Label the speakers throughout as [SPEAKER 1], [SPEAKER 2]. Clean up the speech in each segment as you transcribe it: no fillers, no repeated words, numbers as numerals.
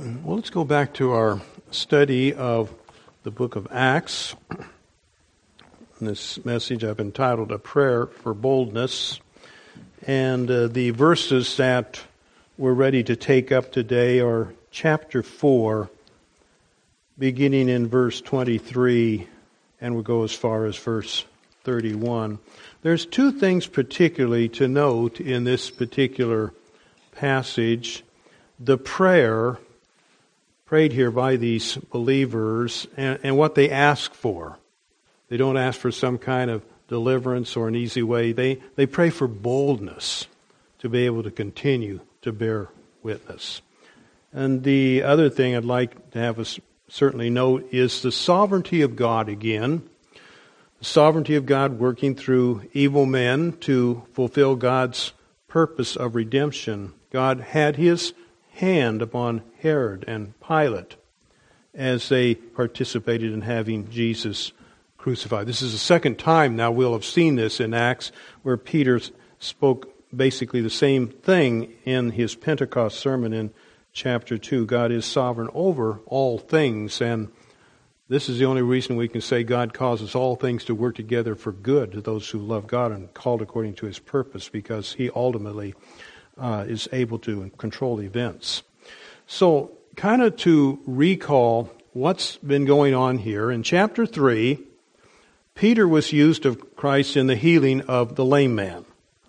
[SPEAKER 1] Well, let's go back to our study of the book of Acts. This message I've entitled A Prayer for Boldness. And the verses that we're ready to take up today are chapter 4, beginning in verse 23, and we'll go as far as verse 31. There's two things particularly to note in this particular passage. The prayer prayed here by these believers and what they ask for. They don't ask for some kind of deliverance or an easy way. They pray for boldness to be able to continue to bear witness. And the other thing I'd like to have us certainly note is the sovereignty of God again. The sovereignty of God working through evil men to fulfill God's purpose of redemption. God had His hand upon Herod and Pilate as they participated in having Jesus crucified. This is the second time now we'll have seen this in Acts, where Peter spoke basically the same thing in his Pentecost sermon in chapter 2. God is sovereign over all things, and this is the only reason we can say God causes all things to work together for good to those who love God and called according to His purpose, because He ultimately is able to control events. So, kind of to recall what's been going on here, in chapter 3, Peter was used of Christ in the healing of the lame man.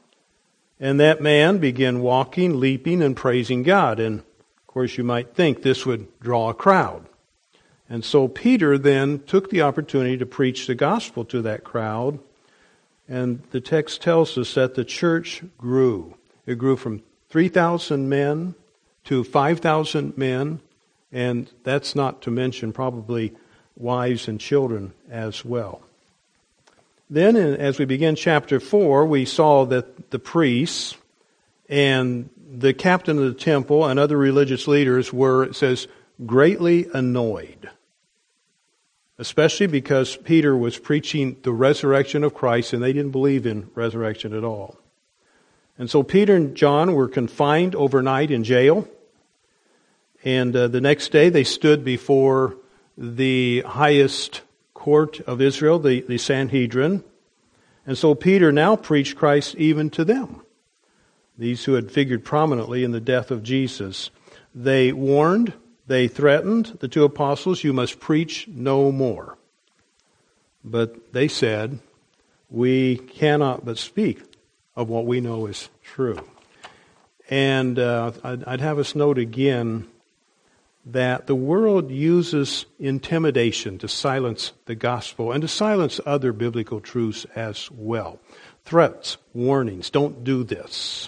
[SPEAKER 1] And that man began walking, leaping, and praising God. And, of course, you might think this would draw a crowd. And so Peter then took the opportunity to preach the gospel to that crowd. And the text tells us that the church grew. It grew from 3,000 men to 5,000 men, and that's not to mention probably wives and children as well. Then, as we begin chapter 4, we saw that the priests and the captain of the temple and other religious leaders were, it says, greatly annoyed, especially because Peter was preaching the resurrection of Christ, and they didn't believe in resurrection at all. And so Peter and John were confined overnight in jail. And the next day they stood before the highest court of Israel, the Sanhedrin. And so Peter now preached Christ even to them, these who had figured prominently in the death of Jesus. They warned, they threatened the two apostles, you must preach no more. But they said, we cannot but speak of what we know is true. And I'd have us note again that the world uses intimidation to silence the gospel and to silence other biblical truths as well. Threats, warnings, don't do this.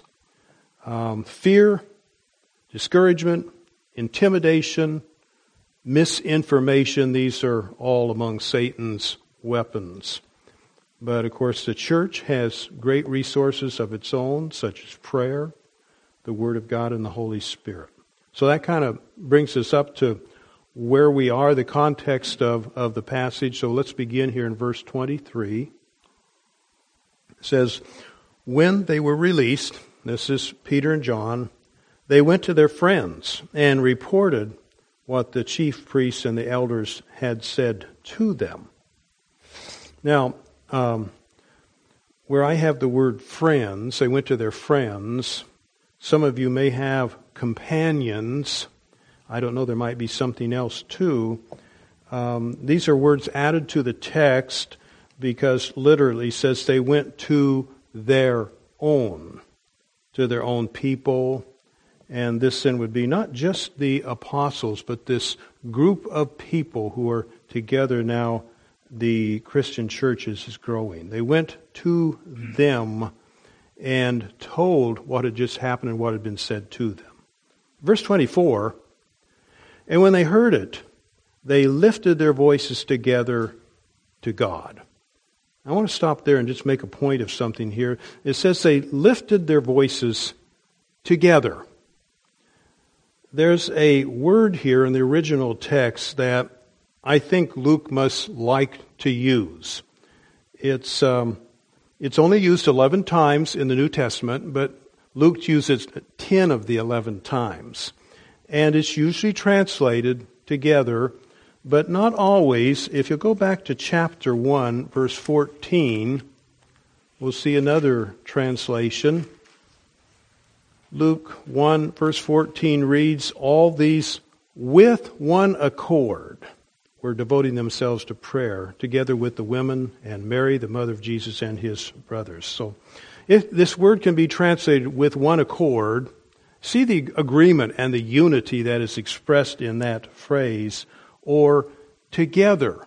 [SPEAKER 1] Fear, discouragement, intimidation, misinformation, these are all among Satan's weapons. But, of course, the church has great resources of its own, such as prayer, the Word of God, and the Holy Spirit. So that kind of brings us up to where we are, the context of the passage. So let's begin here in verse 23. It says, when they were released, this is Peter and John, they went to their friends and reported what the chief priests and the elders had said to them. Now, where I have the word friends, they went to their friends. Some of you may have companions. I don't know, there might be something else too. These are words added to the text because literally it says they went to their own people. And this then would be not just the apostles, but this group of people who are together now. The Christian churches is growing. They went to them and told what had just happened and what had been said to them. Verse 24, and when they heard it, they lifted their voices together to God. I want to stop there and just make a point of something here. It says they lifted their voices together. There's a word here in the original text that I think Luke must like to use. It's only used 11 times in the New Testament, but Luke uses 10 of the 11 times. And it's usually translated together, but not always. If you go back to chapter 1, verse 14, we'll see another translation. Luke 1, verse 14 reads, "All these with one accord were devoting themselves to prayer, together with the women and Mary, the mother of Jesus, and his brothers." So if this word can be translated with one accord, see the agreement and the unity that is expressed in that phrase, or together.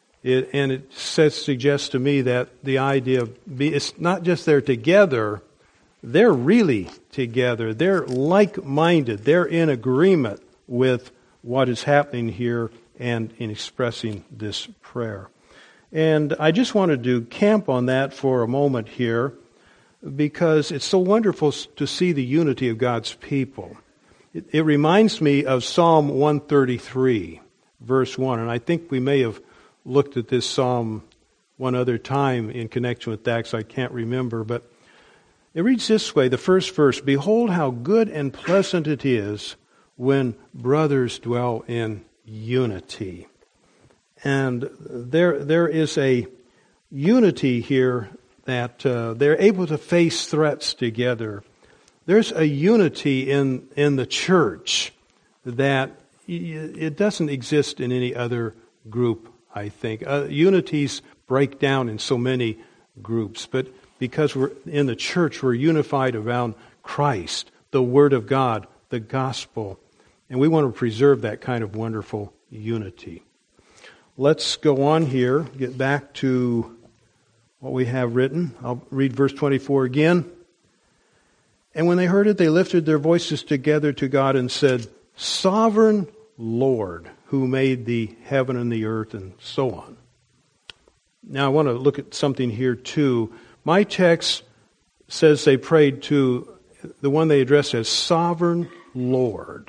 [SPEAKER 1] It suggests to me that the idea of it's not just they're together, they're really together. They're like-minded. They're in agreement with what is happening here and in expressing this prayer. And I just wanted to camp on that for a moment here because it's so wonderful to see the unity of God's people. It reminds me of Psalm 133, verse 1, and I think we may have looked at this psalm one other time in connection with that, so I can't remember, but it reads this way, the first verse, "Behold how good and pleasant it is when brothers dwell in unity." And there is a unity here that they're able to face threats together. There's a unity in the church that it doesn't exist in any other group, I think. Unities break down in so many groups, but because we're in the church, we're unified around Christ, the Word of God, the gospel, and we want to preserve that kind of wonderful unity. Let's go on here, get back to what we have written. I'll read verse 24 again. "And when they heard it, they lifted their voices together to God and said, 'Sovereign Lord, who made the heaven and the earth,'" and so on. Now I want to look at something here too. My text says they prayed to the one they addressed as Sovereign Lord.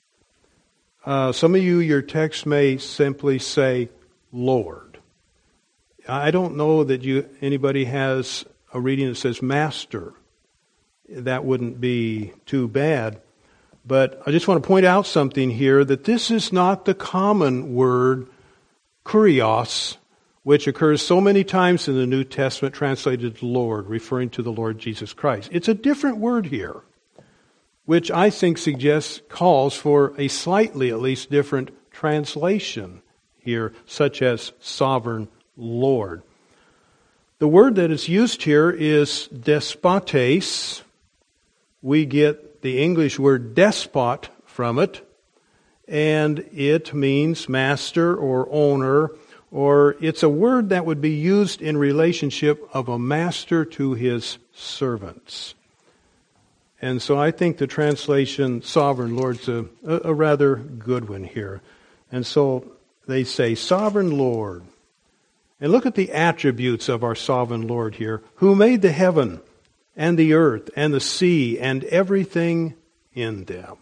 [SPEAKER 1] Some of you, your text may simply say Lord. I don't know that anybody has a reading that says Master. That wouldn't be too bad. But I just want to point out something here, that this is not the common word kurios, which occurs so many times in the New Testament translated Lord, referring to the Lord Jesus Christ. It's a different word here, which I think calls for a slightly, at least, different translation here, such as Sovereign Lord. The word that is used here is despotes. We get the English word despot from it, and it means master or owner, or it's a word that would be used in relationship of a master to his servants. And so I think the translation Sovereign Lord's a rather good one here. And so they say, Sovereign Lord. And look at the attributes of our Sovereign Lord here, who made the heaven and the earth and the sea and everything in them.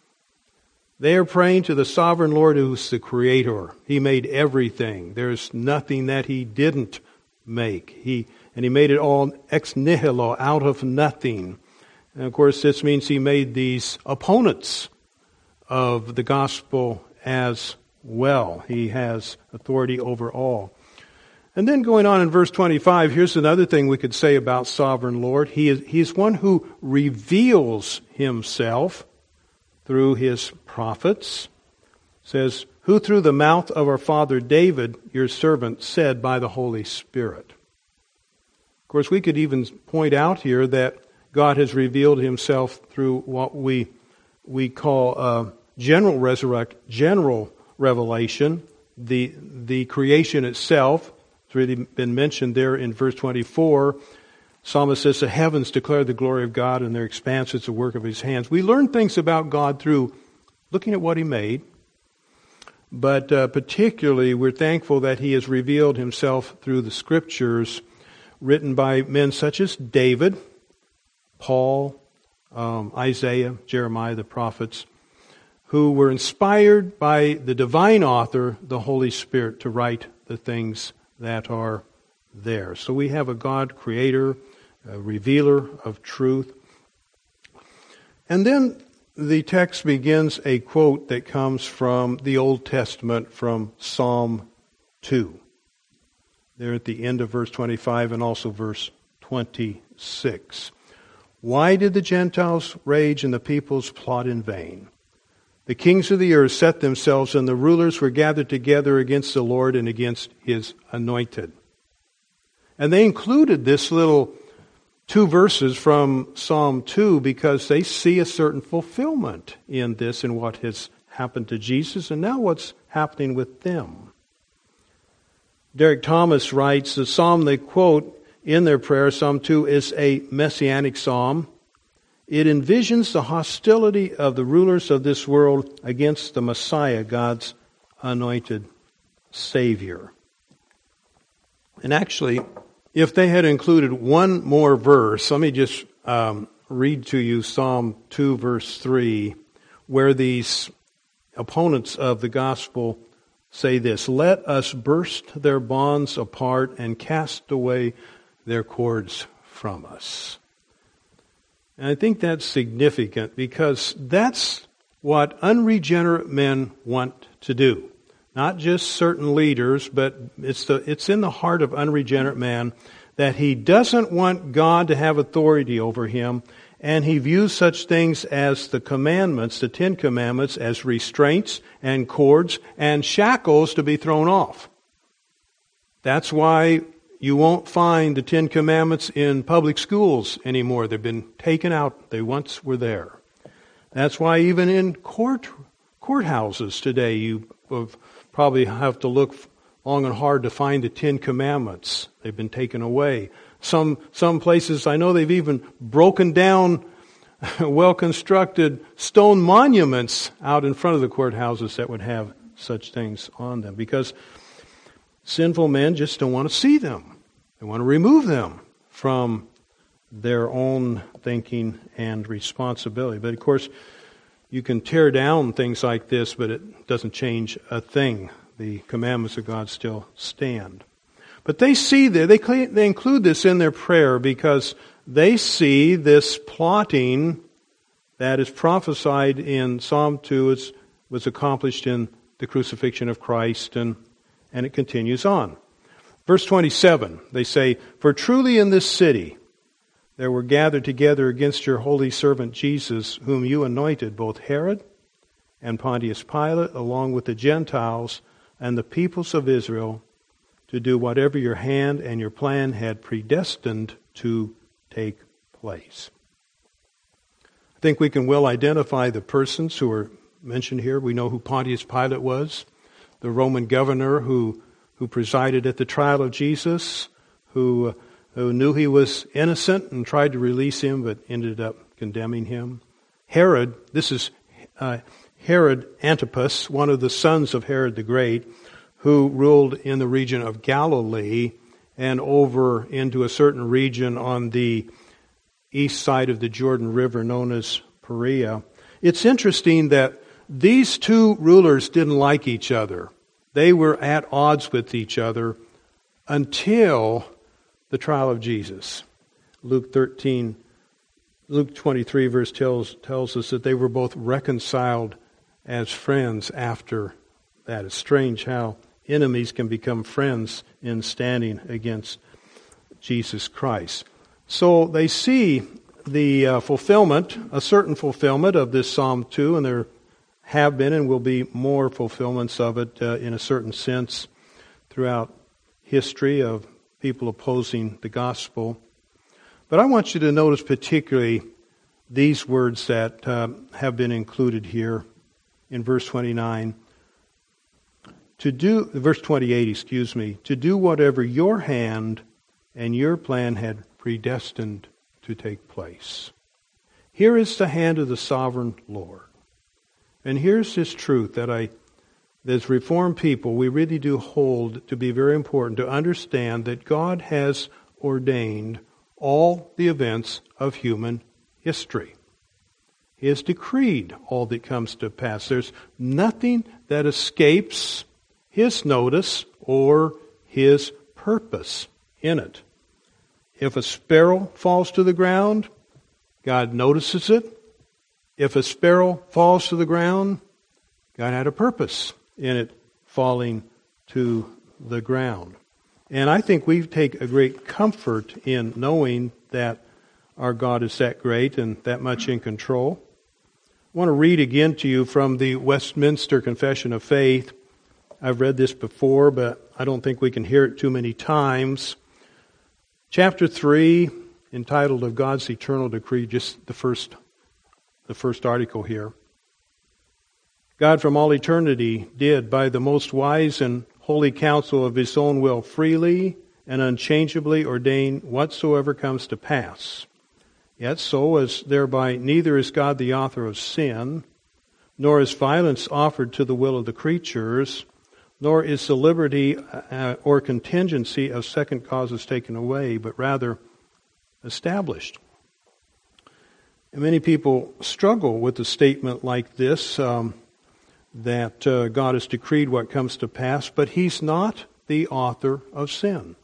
[SPEAKER 1] They are praying to the Sovereign Lord who's the Creator. He made everything. There's nothing that He didn't make. He made it all ex nihilo, out of nothing. And of course, this means He made these opponents of the gospel as well. He has authority over all. And then going on in verse 25, here's another thing we could say about Sovereign Lord. He's one who reveals Himself through His prophets. It says, who through the mouth of our father David, your servant, said by the Holy Spirit. Of course, we could even point out here that God has revealed Himself through what we call general revelation, the creation itself. It's really been mentioned there in verse 24. Psalmist says, the heavens declare the glory of God, and their expanse is the work of His hands. We learn things about God through looking at what He made, but particularly we're thankful that He has revealed Himself through the Scriptures written by men such as David, Paul, Isaiah, Jeremiah, the prophets, who were inspired by the divine author, the Holy Spirit, to write the things that are there. So we have a God creator, a revealer of truth. And then the text begins a quote that comes from the Old Testament, from Psalm 2. There at the end of verse 25 and also verse 26. Why did the Gentiles rage and the peoples plot in vain? The kings of the earth set themselves, and the rulers were gathered together against the Lord and against His anointed. And they included this little 2 verses from Psalm 2 because they see a certain fulfillment in this and what has happened to Jesus and now what's happening with them. Derek Thomas writes, the psalm they quote in their prayer, Psalm 2, is a messianic psalm. It envisions the hostility of the rulers of this world against the Messiah, God's anointed Savior. And actually, if they had included one more verse, let me just read to you Psalm 2, verse 3, where these opponents of the gospel say this: let us burst their bonds apart and cast away their cords from us. And I think that's significant because that's what unregenerate men want to do. Not just certain leaders, but it's in the heart of unregenerate man that he doesn't want God to have authority over him, and he views such things as the commandments, the 10 Commandments, as restraints and cords and shackles to be thrown off. That's why you won't find the 10 Commandments in public schools anymore. They've been taken out. They once were there. That's why even in courthouses today, you probably have to look long and hard to find the 10 Commandments. They've been taken away. Some places, I know they've even broken down well-constructed stone monuments out in front of the courthouses that would have such things on them, because sinful men just don't want to see them. They want to remove them from their own thinking and responsibility. But of course, you can tear down things like this, but it doesn't change a thing. The commandments of God still stand. But they see there, they include this in their prayer because they see this plotting that is prophesied in Psalm 2 was accomplished in the crucifixion of Christ, and it continues on. Verse 27, they say, for truly in this city there were gathered together against your holy servant Jesus, whom you anointed, both Herod and Pontius Pilate, along with the Gentiles and the peoples of Israel, to do whatever your hand and your plan had predestined to take place. I think we can well identify the persons who are mentioned here. We know who Pontius Pilate was, the Roman governor who presided at the trial of Jesus, who knew he was innocent and tried to release him but ended up condemning him. Herod, this is Herod Antipas, one of the sons of Herod the Great, who ruled in the region of Galilee and over into a certain region on the east side of the Jordan River known as Perea. It's interesting that these two rulers didn't like each other. They were at odds with each other until the trial of Jesus. Luke 23 verse tells us that they were both reconciled as friends after that. It's strange how enemies can become friends in standing against Jesus Christ. So they see the fulfillment, a certain fulfillment of this Psalm 2, and there have been and will be more fulfillments of it in a certain sense throughout history of people opposing the gospel. But I want you to notice particularly these words that have been included here in verse 29. Verse 28, to do whatever your hand and your plan had predestined to take place. Here is the hand of the sovereign Lord. And here's this truth that as Reformed people, we really do hold to be very important to understand that God has ordained all the events of human history. He has decreed all that comes to pass. There's nothing that escapes His notice or His purpose in it. If a sparrow falls to the ground, God notices it. If a sparrow falls to the ground, God had a purpose in it falling to the ground. And I think we take a great comfort in knowing that our God is that great and that much in control. I want to read again to you from the Westminster Confession of Faith. I've read this before, but I don't think we can hear it too many times. Chapter 3, entitled Of God's Eternal Decree, just the first article here. God from all eternity did, by the most wise and holy counsel of His own will, freely and unchangeably ordain whatsoever comes to pass. Yet so as thereby neither is God the author of sin, nor is violence offered to the will of the creatures, nor is the liberty or contingency of second causes taken away, but rather established. And many people struggle with a statement like this, that God has decreed what comes to pass, but He's not the author of sin.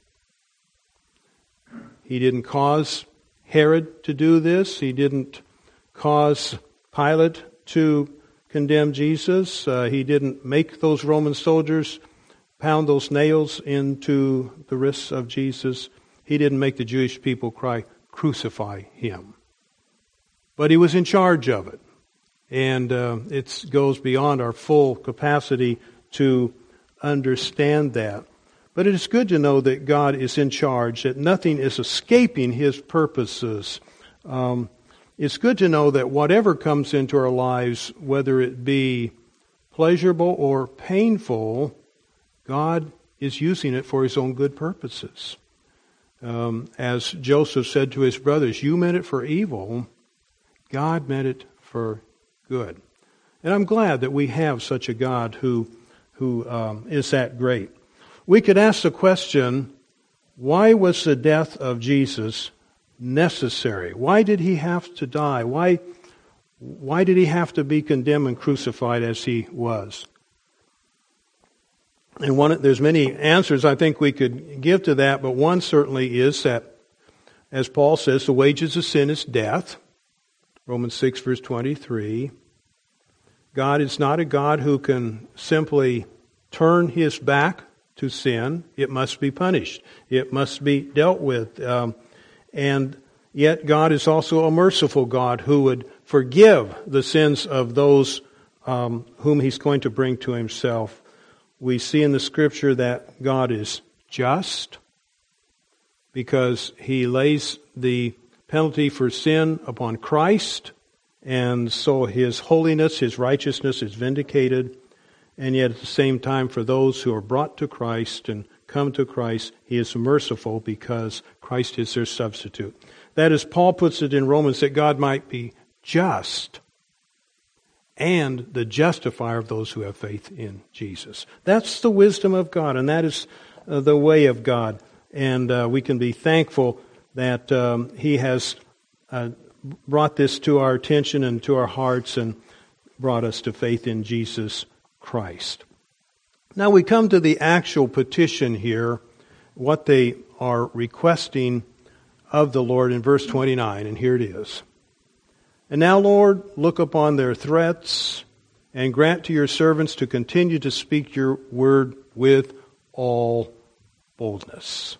[SPEAKER 1] He didn't cause Herod to do this. He didn't cause Pilate to condemn Jesus. He didn't make those Roman soldiers pound those nails into the wrists of Jesus. He didn't make the Jewish people cry, "Crucify Him." But He was in charge of it. And it goes beyond our full capacity to understand that. But it is good to know that God is in charge, that nothing is escaping His purposes. It's good to know that whatever comes into our lives, whether it be pleasurable or painful, God is using it for His own good purposes. As Joseph said to his brothers, "You meant it for evil, God meant it for good." And I'm glad that we have such a God who is that great. We could ask the question, why was the death of Jesus necessary? Why did He have to die? Why did He have to be condemned and crucified as He was? And there's many answers I think we could give to that, but one certainly is that, as Paul says, the wages of sin is death. Romans 6, verse 23. God is not a God who can simply turn His back to sin. It must be punished. It must be dealt with. And yet God is also a merciful God who would forgive the sins of those whom He's going to bring to Himself. We see in the Scripture that God is just because He lays the penalty for sin upon Christ, and so His holiness, His righteousness is vindicated. And yet at the same time, for those who are brought to Christ and come to Christ, He is merciful because Christ is their substitute. That is, Paul puts it in Romans, that God might be just and the justifier of those who have faith in Jesus. That's the wisdom of God, and that is the way of God. And we can be thankful that He has brought this to our attention and to our hearts and brought us to faith in Jesus Christ. Now we come to the actual petition here, what they are requesting of the Lord in verse 29, and here it is. "And now, Lord, look upon their threats and grant to your servants to continue to speak your word with all boldness."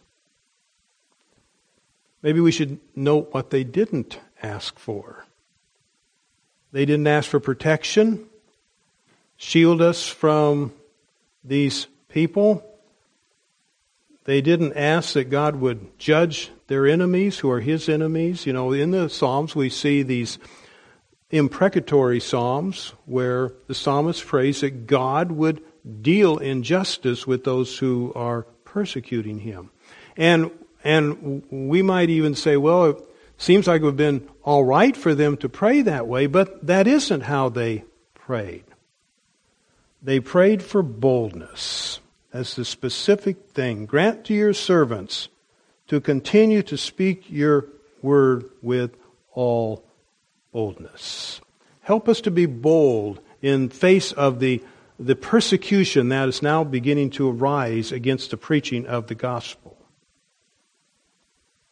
[SPEAKER 1] Maybe we should note what they didn't ask for. They didn't ask for protection. Shield us from these people. They didn't ask that God would judge their enemies who are His enemies. You know, in the Psalms we see these imprecatory Psalms where the psalmist prays that God would deal in justice with those who are persecuting Him. And we might even say, well, it seems like it would have been all right for them to pray that way, but that isn't how they prayed. They prayed for boldness as the specific thing. Grant to your servants to continue to speak your word with all boldness. Help us to be bold in face of the persecution that is now beginning to arise against the preaching of the gospel.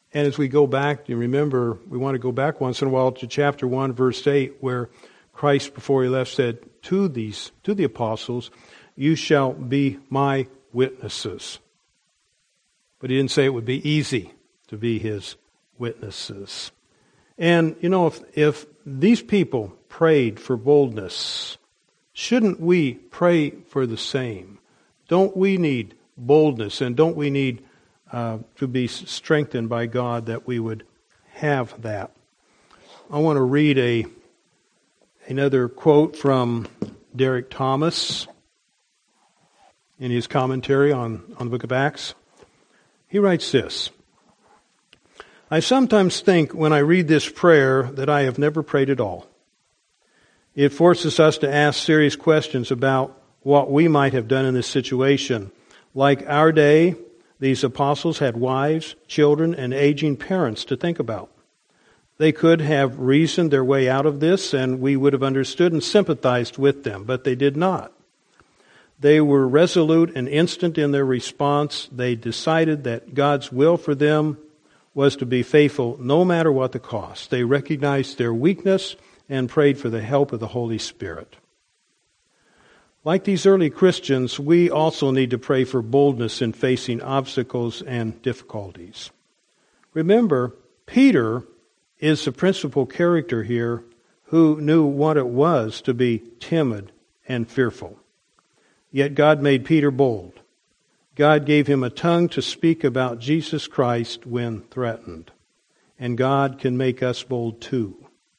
[SPEAKER 1] And as we go back, you remember, we want to go back once in a while to chapter 1, verse 8, where Christ, before he left, said to the apostles, "You shall be my witnesses." But he didn't say it would be easy to be his witnesses. And, if these people prayed for boldness, shouldn't we pray for the same? Don't we need boldness, and don't we need to be strengthened by God that we would have that? I want to read another quote from Derek Thomas in his commentary on the book of Acts. He writes this: "I sometimes think when I read this prayer that I have never prayed at all. It forces us to ask serious questions about what we might have done in this situation. Like our day, these apostles had wives, children, and aging parents to think about. They could have reasoned their way out of this, and we would have understood and sympathized with them, but they did not. They were resolute and instant in their response. They decided that God's will for them was to be faithful no matter what the cost. They recognized their weakness and prayed for the help of the Holy Spirit." Like these early Christians, we also need to pray for boldness in facing obstacles and difficulties. Remember, Peter is the principal character here who knew what it was to be timid and fearful. Yet God made Peter bold. God gave him a tongue to speak about Jesus Christ when threatened. And God can make us bold too.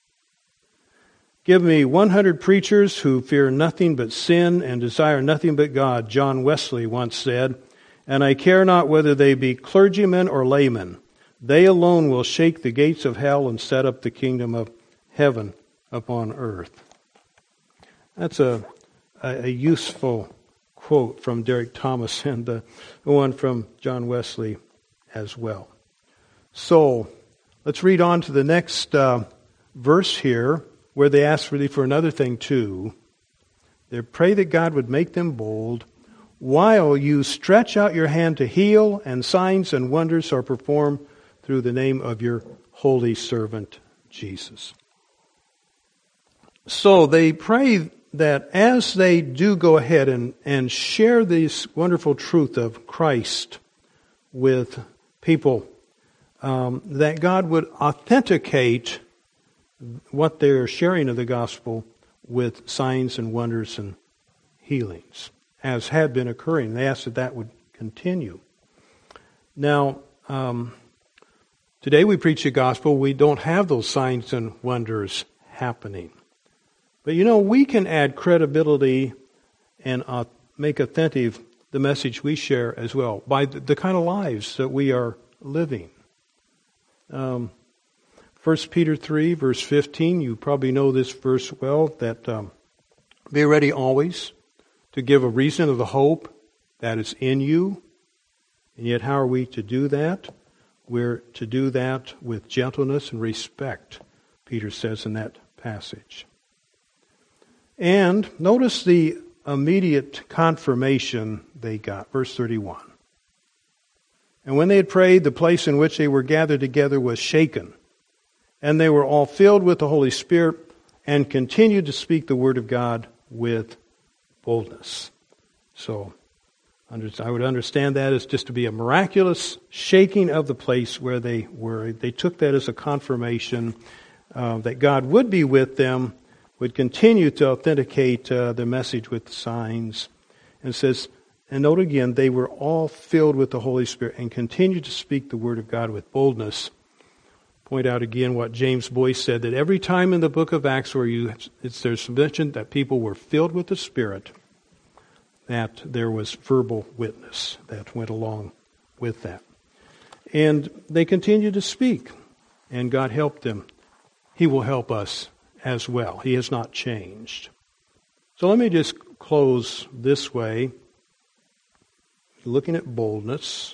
[SPEAKER 1] "Give me 100 preachers who fear nothing but sin and desire nothing but God," John Wesley once said, "and I care not whether they be clergymen or laymen. They alone will shake the gates of hell and set up the kingdom of heaven upon earth." That's a useful quote from Derek Thomas, and the one from John Wesley as well. So, let's read on to the next verse here, where they ask really for another thing too. They pray that God would make them bold, while you stretch out your hand to heal, and signs and wonders are performed through the name of your holy servant Jesus. So they pray that as they do go ahead and share this wonderful truth of Christ with people, that God would authenticate what they're sharing of the gospel with signs and wonders and healings, as had been occurring. They asked that would continue. Now, today we preach the gospel. We don't have those signs and wonders happening. But we can add credibility and make authentic the message we share as well by the kind of lives that we are living. 1 Peter 3, verse 15, you probably know this verse well, that be ready always to give a reason of the hope that is in you. And yet how are we to do that? We're to do that with gentleness and respect, Peter says in that passage. And notice the immediate confirmation they got. Verse 31. "And when they had prayed, the place in which they were gathered together was shaken. And they were all filled with the Holy Spirit and continued to speak the word of God with boldness." So I would understand that as just to be a miraculous shaking of the place where they were. They took that as a confirmation that God would be with them, would continue to authenticate the message with signs. And it says, and note again, they were all filled with the Holy Spirit and continued to speak the word of God with boldness. Point out again what James Boyce said, that every time in the book of Acts where there's mentioned that people were filled with the Spirit, that there was verbal witness that went along with that. And they continued to speak, and God helped them. He will help us as well. He has not changed. So let me just close this way. Looking at boldness,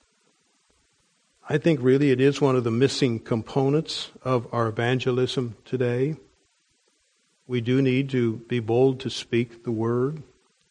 [SPEAKER 1] I think really it is one of the missing components of our evangelism today. We do need to be bold to speak the word.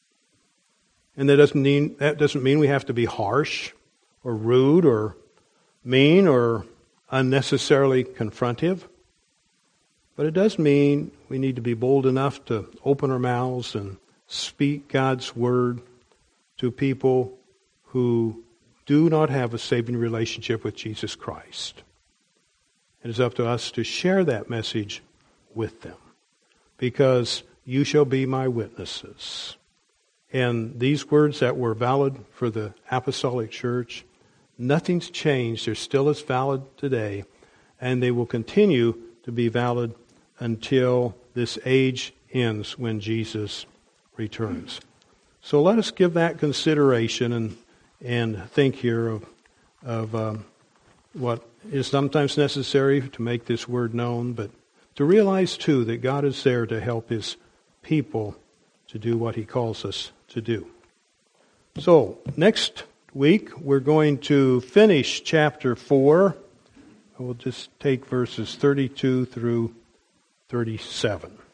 [SPEAKER 1] And that doesn't mean we have to be harsh or rude or mean or unnecessarily confrontive, but it does mean we need to be bold enough to open our mouths and speak God's word to people who do not have a saving relationship with Jesus Christ. It is up to us to share that message with them, because you shall be my witnesses. And these words that were valid for the apostolic church, nothing's changed. They're still as valid today, and they will continue to be valid until this age ends when Jesus returns. So let us give that consideration and think here of what is sometimes necessary to make this word known, but to realize too that God is there to help His people to do what He calls us to do. So next week we're going to finish chapter 4. We'll just take verses 32 through 37.